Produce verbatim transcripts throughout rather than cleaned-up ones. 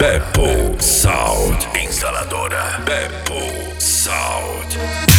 Beppo Sound. Instaladora Beppo Sound.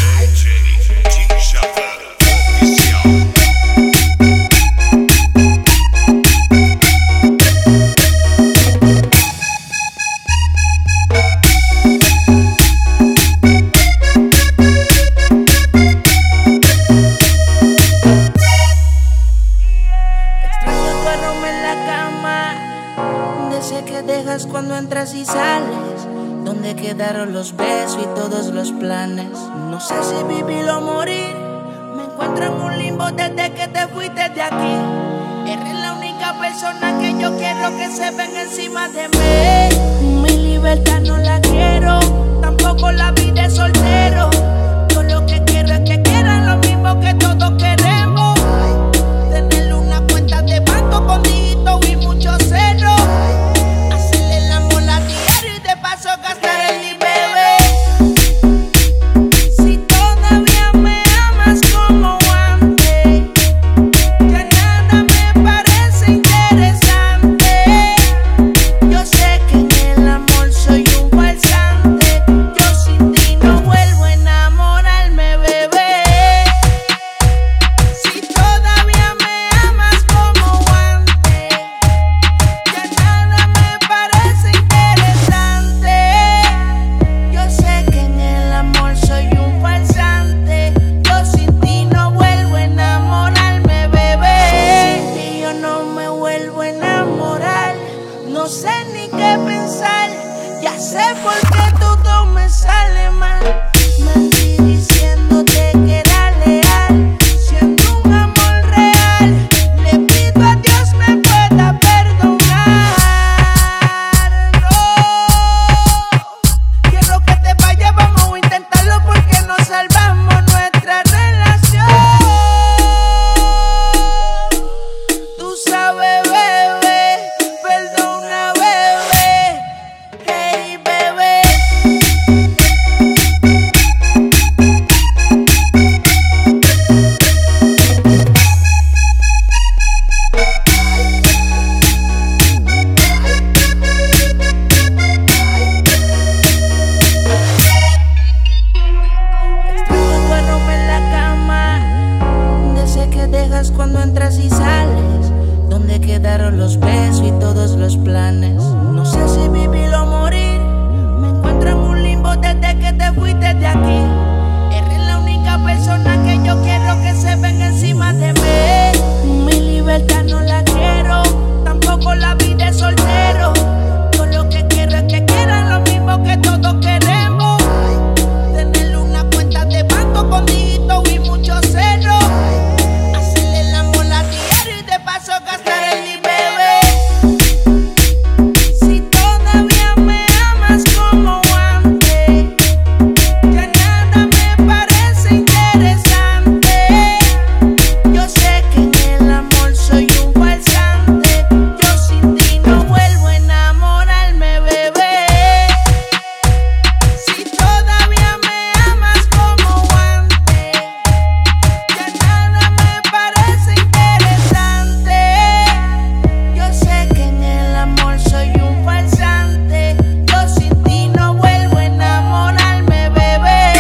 Que dejas cuando entras y sales, donde quedaron los besos y todos los planes. No sé si vivir o morir, me encuentro en un limbo desde que te fuiste de aquí. Eres la única persona que yo quiero que se ven encima de mí. Mi libertad no la quiero, tampoco la vida de soltero. Yo lo que quiero es que quieran lo mismo que todos queremos. Tener una cuenta de banco con dígitos y muchos ceros. Gastar en mi bebé. Si todavía me amas como antes, ya nada me parece interesante. Yo sé que en el amor soy un falsante. Yo sin ti no vuelvo a enamorarme, bebé. Si todavía me amas como antes, ya nada me parece interesante. Yo sé que en el amor soy un falsante. Yo sin ti no vuelvo a enamorarme, bebé. Sin ti yo no me vuelvo a enamorar. No sé ni qué pensar. Ya sé por qué todo me sale mal. Mentí diciéndote que era leal, siendo un amor real. Le pido a Dios me pueda perdonar. Quiero que te vayas, vamos a intentarlo porque no salvamos nuestra relación. Tú sabes, bebé, perdona, bebé. Hey, bebé. Duerme en la cama, desde que dejas cuando entras y sales, donde quedaron los besos y todos los planes. No sé si vivir o morir, me encuentro en un limbo desde que te fuiste de aquí. Eres la única persona que yo quiero que se ven encima de mí. Mi libertad no la quiero, tampoco la vida de soltero. Yo lo que quiero es que quieran lo mismo que todos queremos. Tener una cuenta de banco con dígitos y muchos ceros. Hacerle el amor a diario y de paso gastar en mi bebé. Si todavía me amas como antes, ya nada me parece interesante. Yo sé que en el amor soy un falsante. Yo sin ti no vuelvo a enamorarme, bebé. Si todavía me amas como antes, ya nada me parece interesante. Yo sé que en el amor soy un falsante. Yo sin ti no vuelvo a enamorarme, bebé.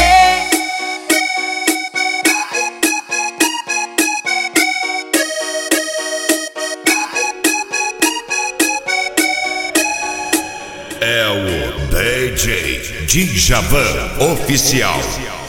É o D J Djavan Oficial.